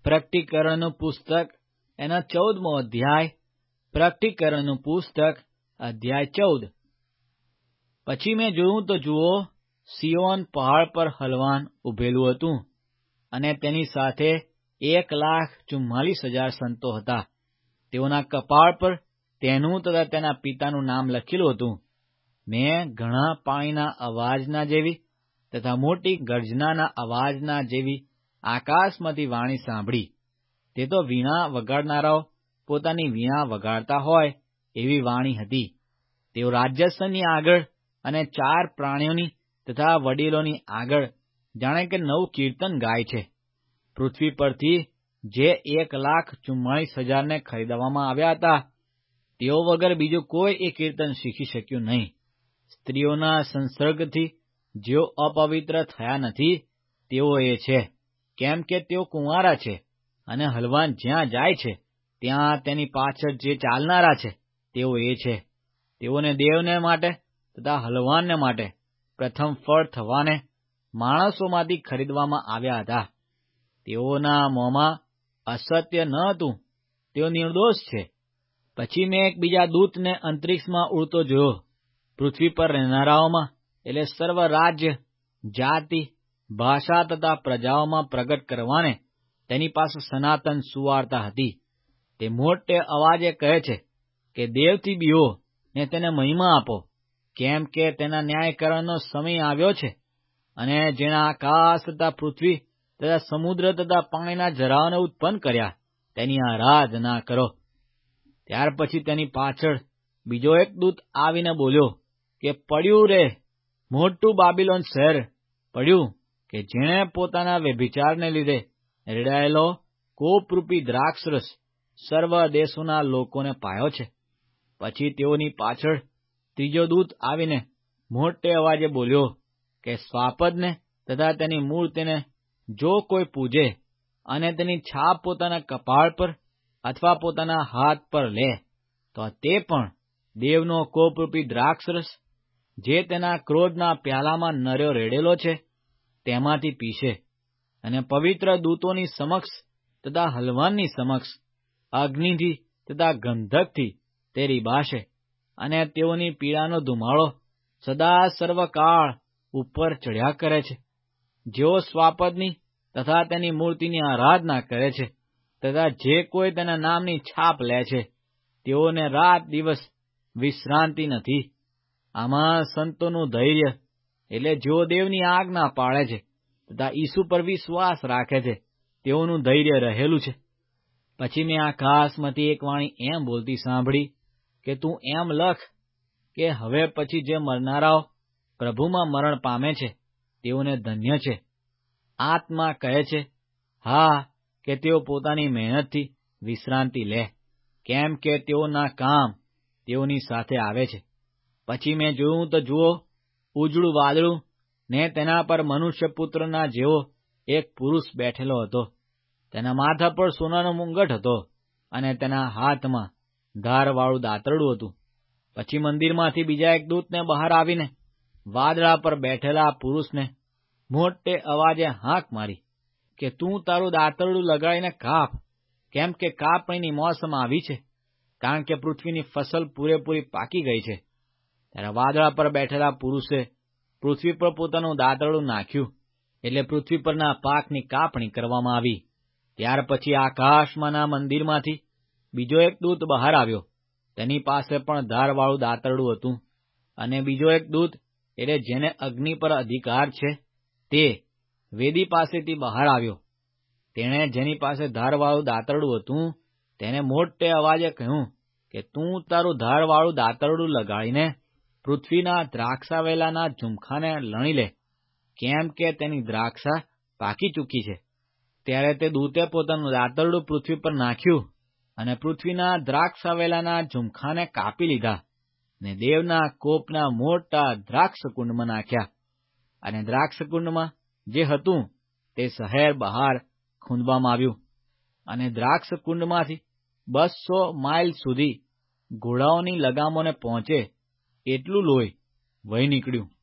પ્રકટીકરણનું પુસ્તક એનો 14મો અધ્યાય. પ્રકટીકરણનું પુસ્તક અધ્યાય 14. પછી મેં જોયું તો જુઓ, સિયોન પહાડ પર હલવાન ઉભેલું હતું, અને તેની સાથે 1,44,000 સંતો હતા. તેઓના કપાળ પર તેનું તથા તેના પિતાનું નામ લખેલું હતું. મેં ઘણા પાણીના અવાજના જેવી તથા મોટી ગર્જનાના અવાજના જેવી આકાશમાંથી વાણી સાંભળી. તે તો વીણા વગાડનારાઓ પોતાની વીણા વગાડતા હોય એવી વાણી હતી. તેઓ રાજ્યસ્થાનની આગળ અને 4 પ્રાણીઓની તથા વડીલોની આગળ જાણે કે નવું કીર્તન ગાય છે. પૃથ્વી પરથી જે 1,44,000 ને ખરીદવામાં આવ્યા હતા, તેઓ વગર બીજું કોઈ એ કીર્તન શીખી શક્યું નહીં. સ્ત્રીઓના સંસર્ગથી જેઓ અપવિત્ર થયા નથી, તેઓ એ છે, કેમ કે તેઓ કુંવારા છે. અને હલવાન જ્યાં જાય છે, ત્યાં તેની પાછળ જે ચાલનારા છે, તેઓ એ છે. તેઓને દેવને માટે તથા હલવાનને માટે પ્રથમ ફળ થવાને માણસોમાંથી ખરીદવામાં આવ્યા હતા. તેઓના મોંમાં અસત્ય ન હતું, તેઓ નિર્દોષ છે. પછી મેં એક બીજા દૂતને અંતરિક્ષમાં ઉડતો જોયો. પૃથ્વી પર રહેનારાઓમાં, એટલે સર્વ રાજ્ય, જાતિ, ભાષા તથા પ્રજાઓમાં પ્રગટ કરવાને તેની પાસે સનાતન સુવાર્તા હતી. તે મોટે અવાજે કહે છે કે દેવથી બીવો ને તેને મહિમા આપો, કેમ કે તેના ન્યાયકરણનો સમય આવ્યો છે. અને જેના આકાશ તથા પૃથ્વી તથા સમુદ્ર તથા પાણીના જરાઓને ઉત્પન્ન કર્યા, તેની આરાધના કરો. ત્યાર પછી તેની પાછળ બીજો એક દૂત આવીને બોલ્યો કે પડ્યું રે, મોટું બાબિલોન શહેર પડ્યું, કે જેણે પોતાના વ્યભિચારને લીધે રેડાયેલો કોપરૂપી દ્રાક્ષરસ સર્વ દેશોના લોકોને પાયો છે. પછી તેઓની પાછળ ત્રીજો દૂત આવીને મોટે અવાજે બોલ્યો કે સ્વાપદને તથા તેની મૂર્તિને જો કોઈ પૂજે અને તેની છાપ પોતાના કપાળ પર અથવા પોતાના હાથ પર લે, તો તે પણ દેવનો કોપરૂપી દ્રાક્ષરસ જે તેના ક્રોધના પ્યાલામાં નર્યો રેડેલો છે, તેમાંથી પીશે. અને પવિત્ર દૂતોની સમક્ષ તથા હલવાનની સમક્ષ અગ્નિથી તથા ગંધકથી તે રીબાશે. અને તેઓની પીડાનો ધુમાડો સદા સર્વકાળ ઉપર ચડ્યા કરે છે. જેઓ સ્વાપદની તથા તેની મૂર્તિની આરાધના કરે છે તથા જે કોઈ તેના નામની છાપ લે છે, તેઓને રાત દિવસ વિશ્રાંતિ નથી. આમાં સંતોનું ધૈર્ય, એટલે જેઓ દેવની આજ્ઞા પાળે છે તથા ઈસુ પર વિશ્વાસ રાખે છે, તેઓનું ધૈર્ય રહેલું છે. પછી મેં આકાશમાંથી એક વાણી એમ બોલતી સાંભળી કે તું એમ લખ કે હવે પછી જે મરનારાઓ પ્રભુમાં મરણ પામે છે, તેઓને ધન્ય છે. આત્મા કહે છે, હા, કે તેઓ પોતાની મહેનતથી વિશ્રાંતિ લે, કેમ કે તેઓના કામ તેઓની સાથે આવે છે. પછી મેં જોયું તો જુઓ, ઉજળું વાદળું, ને તેના પર મનુષ્યપુત્રના જેવો એક પુરુષ બેઠેલો હતો. તેના માથા પર સોનાનો મુંગટ હતો, અને તેના હાથમાં ધારવાળું દાતરડું હતું. પછી મંદિરમાંથી બીજા એક દૂતને બહાર આવીને વાદળા પર બેઠેલા પુરુષને મોટે અવાજે હાંક મારી કે તું તારું દાતરડું લગાડીને કાપ, કેમ કે કાપણીની મોસમ આવી છે, કારણ કે પૃથ્વીની ફસલ પૂરેપૂરી પાકી ગઈ છે. ત્યારે વાદળા પર બેઠેલા પુરુષે પૃથ્વી પર પોતાનું દાતરડું નાખ્યું, એટલે પૃથ્વી પરના પાકની કાપણી કરવામાં આવી. ત્યાર પછી આકાશમાંના મંદિરમાંથી બીજો એક દૂત બહાર આવ્યો. તેની પાસે પણ ધારવાળું દાતરડું હતું. અને બીજો એક દૂત, એટલે જેને અગ્નિ પર અધિકાર છે, તે વેદી પાસેથી બહાર આવ્યો. તેણે જેની પાસે ધારવાળું દાતરડું હતું, તેને મોટે અવાજે કહ્યું કે તું તારું ધારવાળું દાતરડું લગાડીને પૃથ્વીના દ્રાક્ષાવેલાના ઝુમખાને લણી લે, કેમ કે તેની દ્રાક્ષા પાકી ચૂકી છે. ત્યારે તે દૂતે પોતાનું દાતરડું પૃથ્વી પર નાખ્યું, અને પૃથ્વીના દ્રાક્ષાવેલાના ઝુમખાને કાપી લીધા, ને દેવના કોપના મોટા દ્રાક્ષકુંડમાં નાખ્યા. અને દ્રાક્ષકુંડમાં જે હતું તે શહેર બહાર ખૂંદવામાં આવ્યું. અને દ્રાક્ષકુંડમાંથી 200 માઇલ સુધી ઘોડાઓની લગામોને પહોંચે એટલું લોહી વહી નીકળ્યું.